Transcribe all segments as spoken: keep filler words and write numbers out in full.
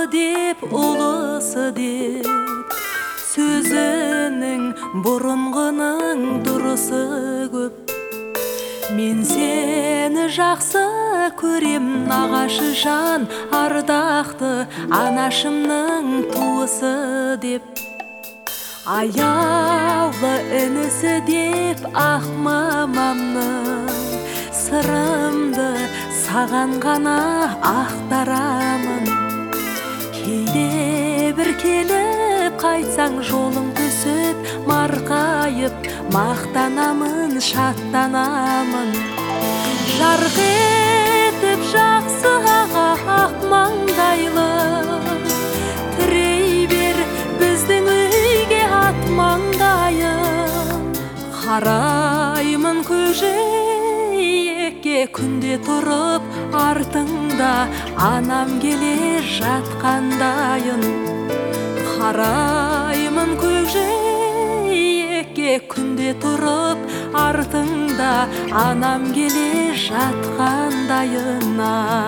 деп, ұлысы деп, сөзінің бұрынғының дұрысы көп. Мен сені жақсы көрем, нағашы жан, ардақты анашымның туысы деп. Аяулы інісі деп, ақ мамамның сырымды саған ғана ақтарамын. Кейде бір келіп қайтсаң, жолың түсіп марқайып, мақтанамын, шаттанамын. Жарқ етіп жақсы аға ақ маңдайлы, тірей бер біздің үйге ат маңдайын. Қараймын көкжиекке күнде тұрып, артыңда анам келе жатқандайын. Қараймын көкжиекке күнде тұрып, артыңда анам келе жатқандайын.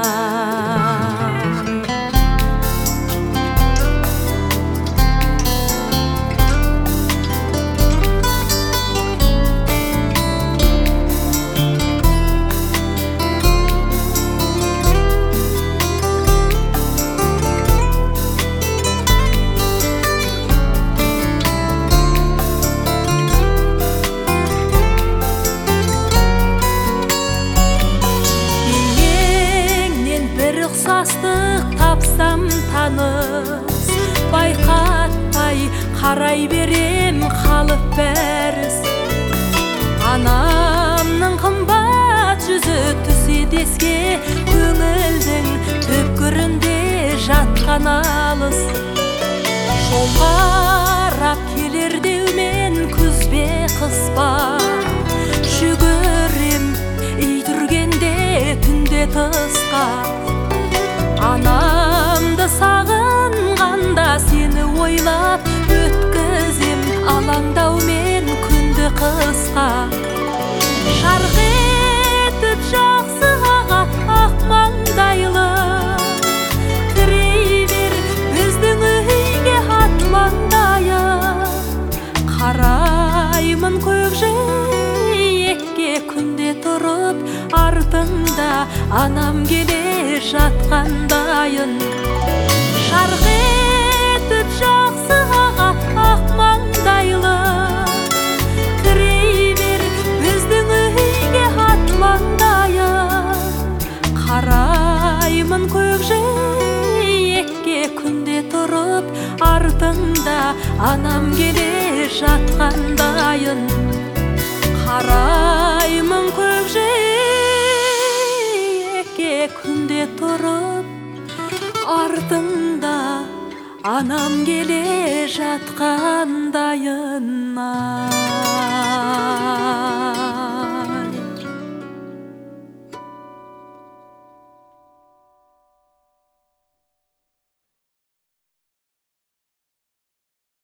Тапсам таныс, байқатпай қарай берем қалып бәріс. Анамның қымбат жүзі түседі еске, көңілдің түпкірінде жатқан алыс. Жол қарап келер деумен, күзбе қыспа жүгірем, үй түргенде түнде тысқа. Анамды сағынғанда сені ойлап, өткізем алаңдаумен күнді қысқа. Жарқ етіп жақсы аға ақ маңдайлы, тірей бер біздің үйге ат маңдайын. Қараймын көкжиекке күнде тұрып, артыңда анам келе жатқандайын. Жарқ етіп жақсы аға ақ маңдайлы, тірей бер біздің үйге ат маңдайын. Қараймын көкжиекке күнде тұрып, артыңда анам келе жатқандайын. Қараймын көкжиекке күнде тұрып, артыңда анам келе жатқандайын.